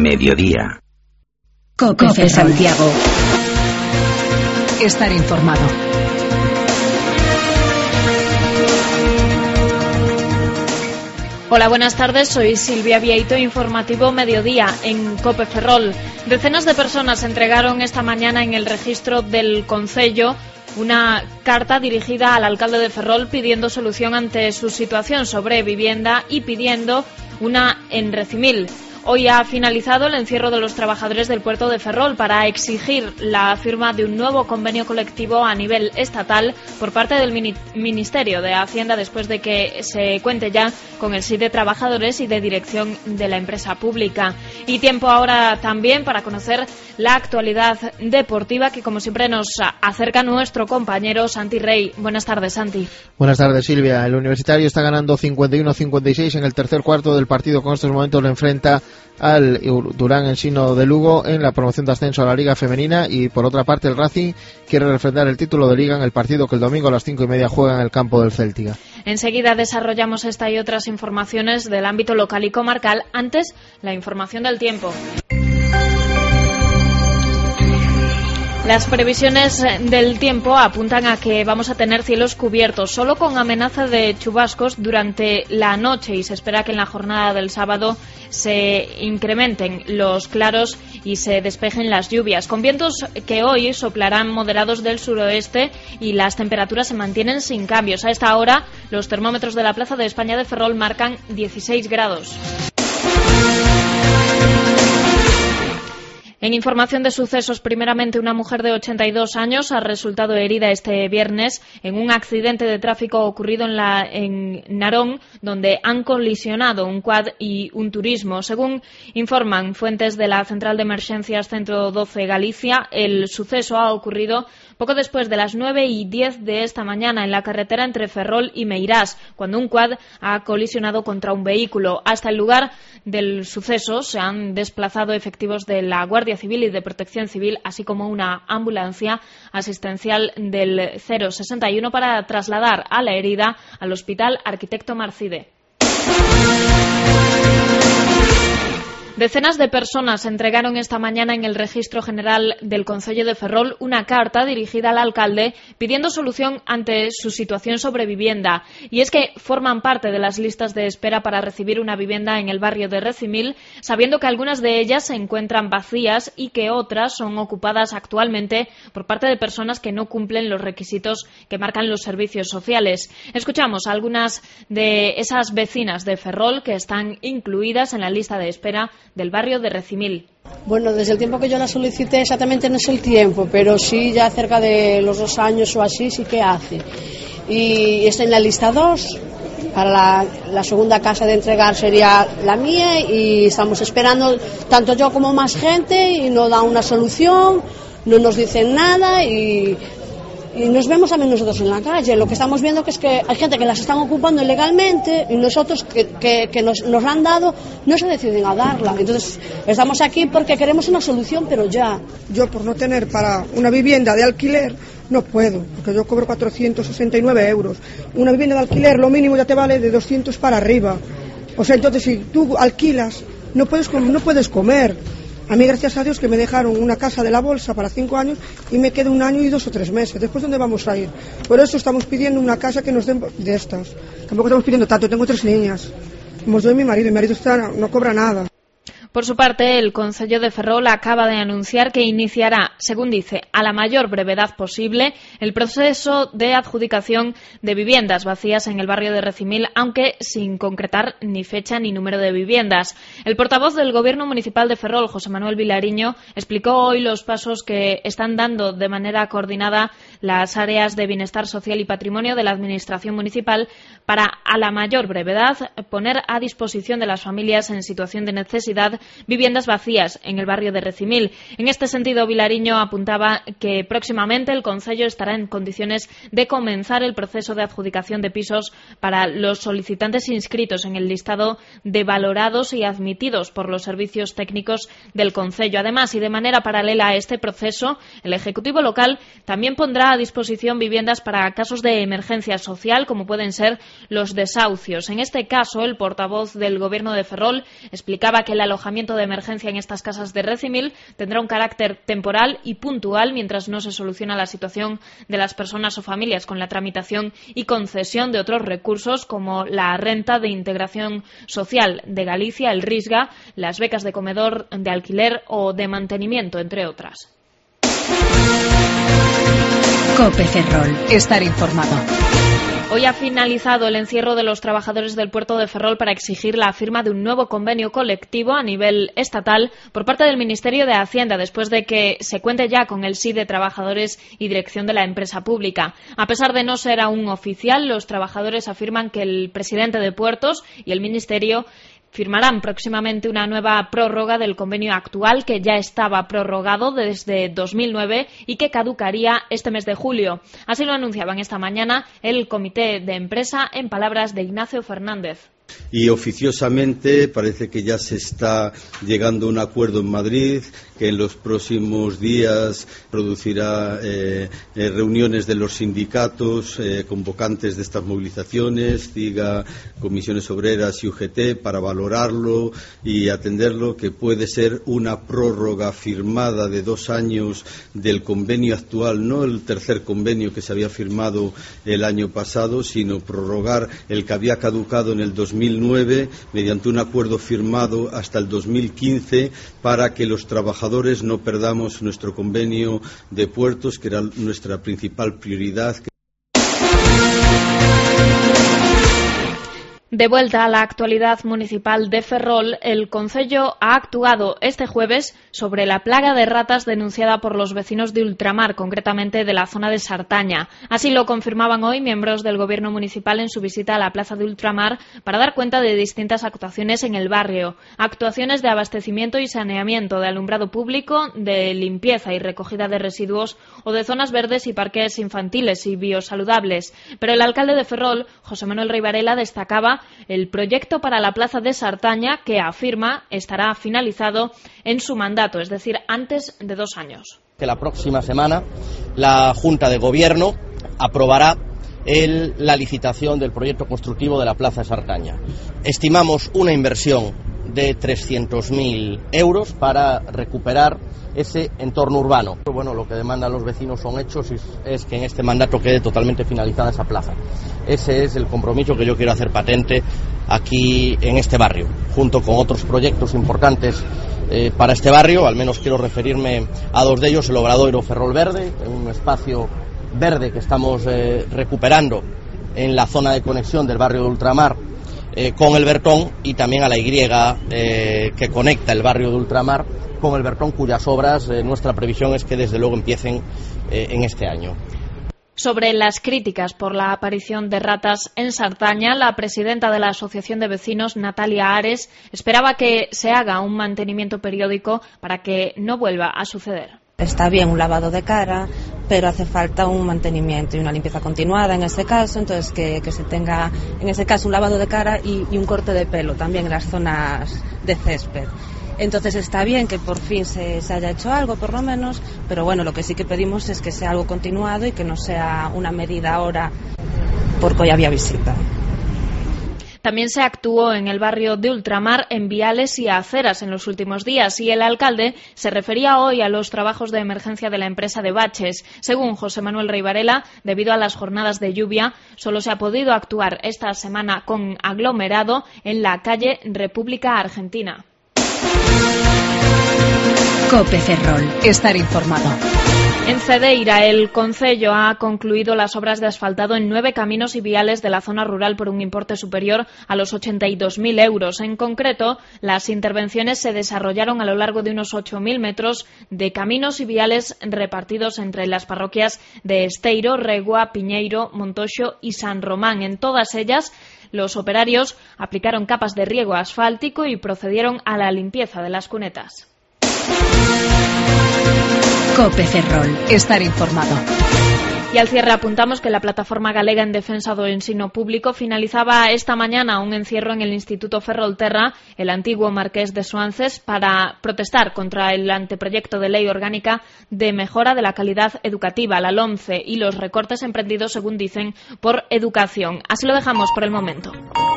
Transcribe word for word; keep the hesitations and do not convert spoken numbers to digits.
Mediodía. COPE Santiago. Estar informado. Hola, buenas tardes. Soy Silvia Vieito, informativo Mediodía en COPE Ferrol. Decenas de personas entregaron esta mañana en el registro del concello una carta dirigida al alcalde de Ferrol pidiendo solución ante su situación sobre vivienda y pidiendo una en Recimil. Hoy ha finalizado el encierro de los trabajadores del puerto de Ferrol para exigir la firma de un nuevo convenio colectivo a nivel estatal por parte del Ministerio de Hacienda después de que se cuente ya con el sí de trabajadores y de dirección de la empresa pública. Y tiempo ahora también para conocer la actualidad deportiva que como siempre nos acerca nuestro compañero Santi Rey. Buenas tardes, Santi. Buenas tardes, Silvia. El Universitario está ganando cincuenta y uno a cincuenta y seis en el tercer cuarto del partido. Con estos momentos le enfrenta al Durán Ensino de Lugo en la promoción de ascenso a la Liga Femenina, y por otra parte el Racing quiere refrendar el título de Liga en el partido que el domingo a las cinco y media juega en el campo del Céltiga. Enseguida desarrollamos esta y otras informaciones del ámbito local y comarcal. Antes, la información del tiempo. Las previsiones del tiempo apuntan a que vamos a tener cielos cubiertos, solo con amenaza de chubascos durante la noche, y se espera que en la jornada del sábado se incrementen los claros y se despejen las lluvias, con vientos que hoy soplarán moderados del suroeste y las temperaturas se mantienen sin cambios. A esta hora, los termómetros de la Plaza de España de Ferrol marcan dieciséis grados. En información de sucesos, primeramente una mujer de ochenta y dos años ha resultado herida este viernes en un accidente de tráfico ocurrido en, la, en Narón, donde han colisionado un quad y un turismo. Según informan fuentes de la Central de Emergencias Centro doce Galicia, el suceso ha ocurrido poco después de las nueve y diez de esta mañana en la carretera entre Ferrol y Meirás, cuando un quad ha colisionado contra un vehículo. Hasta el lugar del suceso se han desplazado efectivos de la Guardia Civil y de Protección Civil, así como una ambulancia asistencial del cero sesenta y uno para trasladar a la herida al Hospital Arquitecto Marcide. Decenas de personas entregaron esta mañana en el Registro General del Concello de Ferrol una carta dirigida al alcalde pidiendo solución ante su situación sobre vivienda. Y es que forman parte de las listas de espera para recibir una vivienda en el barrio de Recimil, sabiendo que algunas de ellas se encuentran vacías y que otras son ocupadas actualmente por parte de personas que no cumplen los requisitos que marcan los servicios sociales. Escuchamos a algunas de esas vecinas de Ferrol que están incluidas en la lista de espera del barrio de Recimil. Bueno, desde el tiempo que yo la solicité, exactamente no es el tiempo, pero sí ya cerca de los dos años o así sí que hace. Y estoy en la lista dos, para la, la segunda casa de entregar sería la mía, y estamos esperando tanto yo como más gente y no da una solución, no nos dicen nada y... Y nos vemos también nosotros en la calle. Lo que estamos viendo que es que hay gente que las están ocupando ilegalmente y nosotros que, que, que nos, nos han dado no se deciden a darla. Entonces estamos aquí porque queremos una solución, pero ya. Yo por no tener para una vivienda de alquiler no puedo, porque yo cobro cuatrocientos sesenta y nueve euros. Una vivienda de alquiler lo mínimo ya te vale de doscientos para arriba. O sea, entonces si tú alquilas no puedes, no puedes comer. A mí, gracias a Dios, que me dejaron una casa de la bolsa para cinco años y me queda un año y dos o tres meses. Después, ¿dónde vamos a ir? Por eso estamos pidiendo una casa que nos den de estas. Tampoco estamos pidiendo tanto, tengo tres niñas. Como yo y mi marido, mi marido está, no cobra nada. Por su parte, el Concello de Ferrol acaba de anunciar que iniciará, según dice, a la mayor brevedad posible, el proceso de adjudicación de viviendas vacías en el barrio de Recimil, aunque sin concretar ni fecha ni número de viviendas. El portavoz del Gobierno Municipal de Ferrol, José Manuel Vilariño, explicó hoy los pasos que están dando de manera coordinada las áreas de Bienestar Social y Patrimonio de la Administración Municipal para, a la mayor brevedad, poner a disposición de las familias en situación de necesidad viviendas vacías en el barrio de Recimil. En este sentido, Vilariño apuntaba que próximamente el Concello estará en condiciones de comenzar el proceso de adjudicación de pisos para los solicitantes inscritos en el listado de valorados y admitidos por los servicios técnicos del Concello. Además, y de manera paralela a este proceso, el Ejecutivo local también pondrá a disposición viviendas para casos de emergencia social, como pueden ser los desahucios. En este caso, el portavoz del Gobierno de Ferrol explicaba que el alojamiento alojamiento de emergencia en estas casas de Recimil tendrá un carácter temporal y puntual mientras no se soluciona la situación de las personas o familias con la tramitación y concesión de otros recursos como la renta de integración social de Galicia, el RISGA, las becas de comedor, de alquiler o de mantenimiento, entre otras. COPE Ferrol. Estar informado. Hoy ha finalizado el encierro de los trabajadores del puerto de Ferrol para exigir la firma de un nuevo convenio colectivo a nivel estatal por parte del Ministerio de Hacienda, después de que se cuente ya con el sí de trabajadores y dirección de la empresa pública. A pesar de no ser aún oficial, los trabajadores afirman que el presidente de Puertos y el Ministerio firmarán próximamente una nueva prórroga del convenio actual, que ya estaba prorrogado desde dos mil nueve y que caducaría este mes de julio. Así lo anunciaban esta mañana el comité de empresa en palabras de Ignacio Fernández. Y oficiosamente parece que ya se está llegando a un acuerdo en Madrid, que en los próximos días producirá eh, eh, reuniones de los sindicatos eh, convocantes de estas movilizaciones, CIGA, Comisiones Obreras y U G T, para valorarlo y atenderlo, que puede ser una prórroga firmada de dos años del convenio actual, no el tercer convenio que se había firmado el año pasado, sino prorrogar el que había caducado en el dos mil nueve mediante un acuerdo firmado hasta el dos mil quince, para que los trabajadores no perdamos nuestro convenio de puertos, que era nuestra principal prioridad. De vuelta a la actualidad municipal de Ferrol, el concello ha actuado este jueves sobre la plaga de ratas denunciada por los vecinos de Ultramar, concretamente de la zona de Sartaña. Así lo confirmaban hoy miembros del Gobierno municipal en su visita a la plaza de Ultramar para dar cuenta de distintas actuaciones en el barrio. Actuaciones de abastecimiento y saneamiento, de alumbrado público, de limpieza y recogida de residuos o de zonas verdes y parques infantiles y biosaludables. Pero el alcalde de Ferrol, José Manuel Rey Varela, destacaba el proyecto para la plaza de Sartaña, que afirma estará finalizado en su mandato, es decir, antes de dos años. Que la próxima semana la Junta de Gobierno aprobará el, la licitación del proyecto constructivo de la plaza de Sartaña. Estimamos una inversión de trescientos mil euros para recuperar ese entorno urbano. Bueno, lo que demandan los vecinos son hechos y es que en este mandato quede totalmente finalizada esa plaza. Ese es el compromiso que yo quiero hacer patente aquí en este barrio, junto con otros proyectos importantes eh, para este barrio. Al menos quiero referirme a dos de ellos: el Obradoiro Ferrol Verde, un espacio verde que estamos eh, recuperando en la zona de conexión del barrio de Ultramar eh, con el Bertón, y también a la Y eh, que conecta el barrio de Ultramar con el Bertón, cuyas obras eh, nuestra previsión es que desde luego empiecen eh, en este año. Sobre las críticas por la aparición de ratas en Sartaña, la presidenta de la Asociación de Vecinos, Natalia Ares, esperaba que se haga un mantenimiento periódico para que no vuelva a suceder. Está bien un lavado de cara, pero hace falta un mantenimiento y una limpieza continuada en este caso, entonces que, que se tenga en ese caso un lavado de cara y, y un corte de pelo también en las zonas de césped. Entonces está bien que por fin se, se haya hecho algo, por lo menos, pero bueno, lo que sí que pedimos es que sea algo continuado y que no sea una medida ahora porque hoy había visita. También se actuó en el barrio de Ultramar en viales y aceras en los últimos días, y el alcalde se refería hoy a los trabajos de emergencia de la empresa de baches. Según José Manuel Rey Varela, debido a las jornadas de lluvia, solo se ha podido actuar esta semana con aglomerado en la calle República Argentina. COPE Ferrol. Estar informado. En Cedeira, el concello ha concluido las obras de asfaltado en nueve caminos y viales de la zona rural por un importe superior a los ochenta y dos mil euros. En concreto, las intervenciones se desarrollaron a lo largo de unos ocho mil metros de caminos y viales repartidos entre las parroquias de Esteiro, Regua, Piñeiro, Montoxo y San Román. En todas ellas, los operarios aplicaron capas de riego asfáltico y procedieron a la limpieza de las cunetas. COPE Ferrol. Estar informado. Y al cierre apuntamos que la Plataforma Galega en Defensa do Ensino Público finalizaba esta mañana un encierro en el Instituto Ferrolterra, el antiguo Marqués de Suances, para protestar contra el anteproyecto de ley orgánica de mejora de la calidad educativa, la LOMCE, y los recortes emprendidos, según dicen, por educación. Así lo dejamos por el momento.